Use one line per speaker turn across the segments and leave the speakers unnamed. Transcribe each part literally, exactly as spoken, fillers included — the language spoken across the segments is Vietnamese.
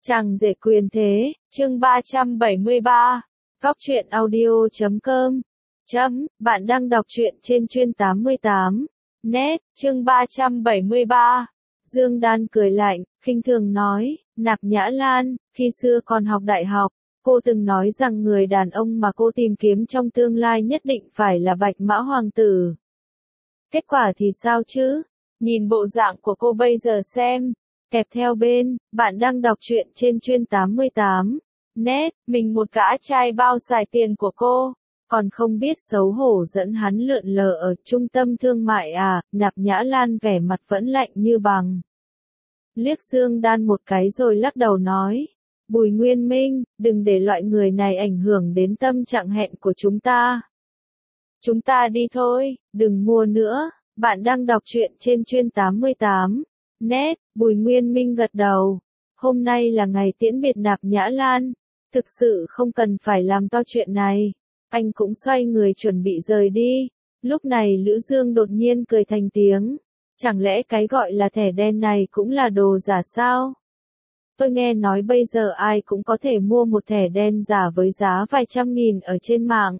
Chàng rể quyền thế, chương ba trăm bảy mươi ba, góc truyện audio chấm com, chấm, bạn đang đọc truyện trên chuyên tám mươi tám, net, chương ba trăm bảy mươi ba. Dương Đan cười lạnh, khinh thường nói, Nạp Nhã Lan, khi xưa còn học đại học, cô từng nói rằng người đàn ông mà cô tìm kiếm trong tương lai nhất định phải là Bạch Mã Hoàng tử. Kết quả thì sao chứ? Nhìn bộ dạng của cô bây giờ xem. Kẹp theo bên, bạn đang đọc truyện trên chuyên tám mươi tám, net, mình một gã trai bao xài tiền của cô, còn không biết xấu hổ dẫn hắn lượn lờ ở trung tâm thương mại à, Nạp Nhã Lan vẻ mặt vẫn lạnh như bằng. Liếc Dương Đan một cái rồi lắc đầu nói, Bùi Nguyên Minh, đừng để loại người này ảnh hưởng đến tâm trạng hẹn của chúng ta. Chúng ta đi thôi, đừng mua nữa, bạn đang đọc truyện trên chuyên tám mươi tám. Nét, Bùi Nguyên Minh gật đầu. Hôm nay là ngày tiễn biệt Nạp Nhã Lan. Thực sự không cần phải làm to chuyện này. Anh cũng xoay người chuẩn bị rời đi. Lúc này Lữ Dương đột nhiên cười thành tiếng. Chẳng lẽ cái gọi là thẻ đen này cũng là đồ giả sao? Tôi nghe nói bây giờ ai cũng có thể mua một thẻ đen giả với giá vài trăm nghìn ở trên mạng.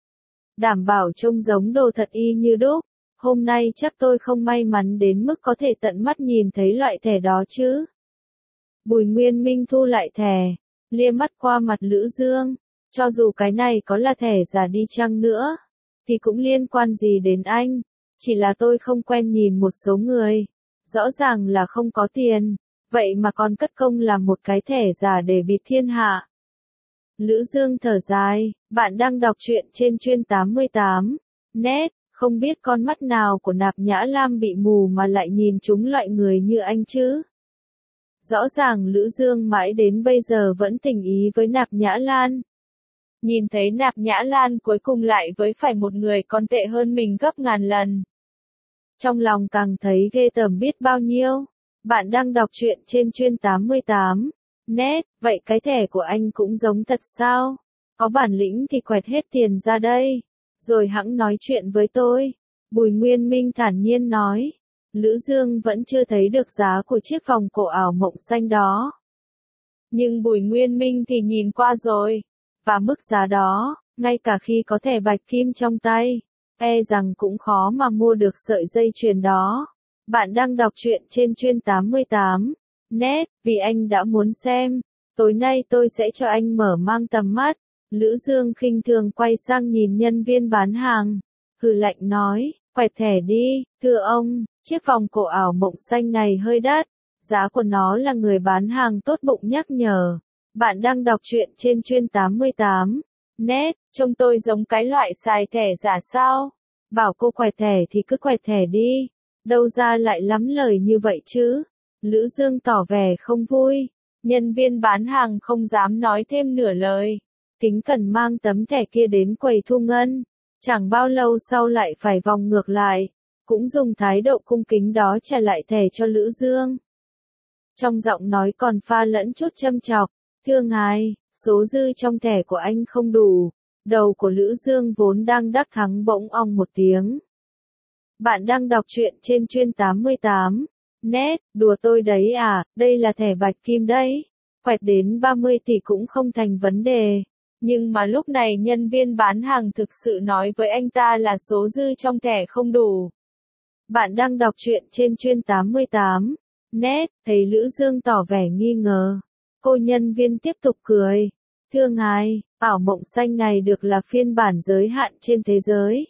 Đảm bảo trông giống đồ thật y như đúc. Hôm nay chắc tôi không may mắn đến mức có thể tận mắt nhìn thấy loại thẻ đó chứ. Bùi Nguyên Minh thu lại thẻ, liếc mắt qua mặt Lữ Dương. Cho dù cái này có là thẻ giả đi chăng nữa, thì cũng liên quan gì đến anh. Chỉ là tôi không quen nhìn một số người. Rõ ràng là không có tiền, vậy mà còn cất công làm một cái thẻ giả để bịp thiên hạ. Lữ Dương thở dài, bạn đang đọc truyện trên chuyên tám mươi tám, net. Không biết con mắt nào của Nạp Nhã Lam bị mù mà lại nhìn chúng loại người như anh chứ. Rõ ràng Lữ Dương mãi đến bây giờ vẫn tình ý với Nạp Nhã Lan. Nhìn thấy Nạp Nhã Lan cuối cùng lại với phải một người còn tệ hơn mình gấp ngàn lần. Trong lòng càng thấy ghê tởm biết bao nhiêu. Bạn đang đọc truyện trên chuyên tám mươi tám, net, vậy cái thẻ của anh cũng giống thật sao? Có bản lĩnh thì quẹt hết tiền ra đây. Rồi hẵng nói chuyện với tôi. Bùi Nguyên Minh thản nhiên nói. Lữ Dương vẫn chưa thấy được giá của chiếc vòng cổ ảo mộng xanh đó. Nhưng Bùi Nguyên Minh thì nhìn qua rồi. Và mức giá đó, ngay cả khi có thẻ bạch kim trong tay, e rằng cũng khó mà mua được sợi dây chuyền đó. Bạn đang đọc truyện trên chuyên tám mươi tám, net, vì anh đã muốn xem. Tối nay tôi sẽ cho anh mở mang tầm mắt. Lữ Dương khinh thường quay sang nhìn nhân viên bán hàng, hừ lạnh nói, quẹt thẻ đi, thưa ông, chiếc vòng cổ ảo mộng xanh này hơi đắt, giá của nó là người bán hàng tốt bụng nhắc nhở. Bạn đang đọc truyện trên chuyên tám mươi tám, net, trông tôi giống cái loại xài thẻ giả sao? Bảo cô quẹt thẻ thì cứ quẹt thẻ đi, đâu ra lại lắm lời như vậy chứ? Lữ Dương tỏ vẻ không vui, nhân viên bán hàng không dám nói thêm nửa lời. Kính cẩn mang tấm thẻ kia đến quầy thu ngân, chẳng bao lâu sau lại phải vòng ngược lại, cũng dùng thái độ cung kính đó trả lại thẻ cho Lữ Dương. Trong giọng nói còn pha lẫn chút châm chọc, thưa ngài, số dư trong thẻ của anh không đủ. Đầu của Lữ Dương vốn đang đắc thắng bỗng ong một tiếng. Bạn đang đọc truyện trên chuyên tám mươi tám, net, đùa tôi đấy à, đây là thẻ bạch kim đấy, quẹt đến ba mươi tỷ cũng không thành vấn đề. Nhưng mà lúc này nhân viên bán hàng thực sự nói với anh ta là số dư trong thẻ không đủ. Bạn đang đọc truyện trên chuyên tám mươi tám, net, thấy Lữ Dương tỏ vẻ nghi ngờ. Cô nhân viên tiếp tục cười. Thưa ngài, ảo mộng xanh này được là phiên bản giới hạn trên thế giới.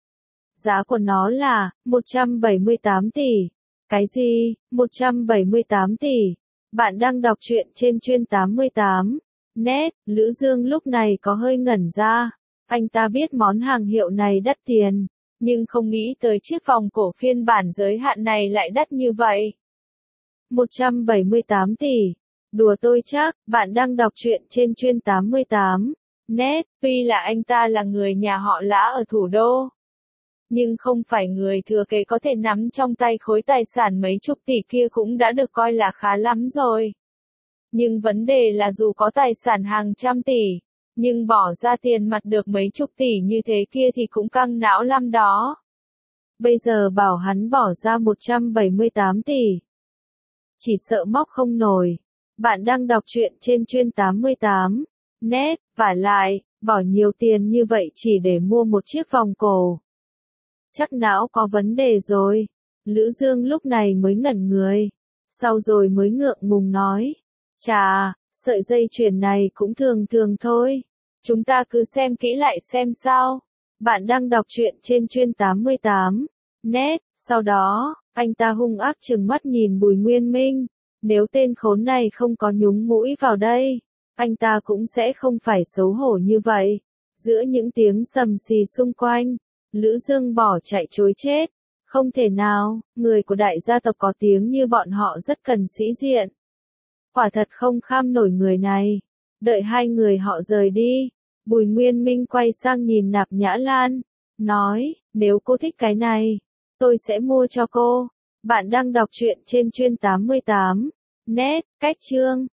Giá của nó là một trăm bảy mươi tám tỷ. Cái gì? một trăm bảy mươi tám tỷ. Bạn đang đọc truyện trên chuyên tám mươi tám. Net, Lữ Dương lúc này có hơi ngẩn ra. Anh ta biết món hàng hiệu này đắt tiền, nhưng không nghĩ tới chiếc vòng cổ phiên bản giới hạn này lại đắt như vậy. một trăm bảy mươi tám tỷ. Đùa tôi chắc, bạn đang đọc truyện trên chuyên tám mươi tám. Net, tuy là anh ta là người nhà họ Lã ở thủ đô, nhưng không phải người thừa kế có thể nắm trong tay khối tài sản mấy chục tỷ kia cũng đã được coi là khá lắm rồi. Nhưng vấn đề là dù có tài sản hàng trăm tỷ, nhưng bỏ ra tiền mặt được mấy chục tỷ như thế kia thì cũng căng não lắm đó. Bây giờ bảo hắn bỏ ra một trăm bảy mươi tám tỷ. Chỉ sợ móc không nổi. Bạn đang đọc truyện trên chuyên tám mươi tám net, vả lại, bỏ nhiều tiền như vậy chỉ để mua một chiếc vòng cổ. Chắc não có vấn đề rồi. Lữ Dương lúc này mới ngẩn người. Sau rồi mới ngượng ngùng nói. Chà, sợi dây chuyền này cũng thường thường thôi. Chúng ta cứ xem kỹ lại xem sao. Bạn đang đọc truyện trên chuyên tám mươi tám net. Sau đó, anh ta hung ác trừng mắt nhìn Bùi Nguyên Minh. Nếu tên khốn này không có nhúng mũi vào đây, anh ta cũng sẽ không phải xấu hổ như vậy. Giữa những tiếng sầm xì xung quanh, Lữ Dương bỏ chạy trối chết. Không thể nào, người của đại gia tộc có tiếng như bọn họ rất cần sĩ diện. Quả thật không kham nổi người này. Đợi hai người họ rời đi, Bùi Nguyên Minh quay sang nhìn Nạp Nhã Lan, nói, nếu cô thích cái này, tôi sẽ mua cho cô. Bạn đang đọc truyện trên chuyên tám mươi tám net, cách chương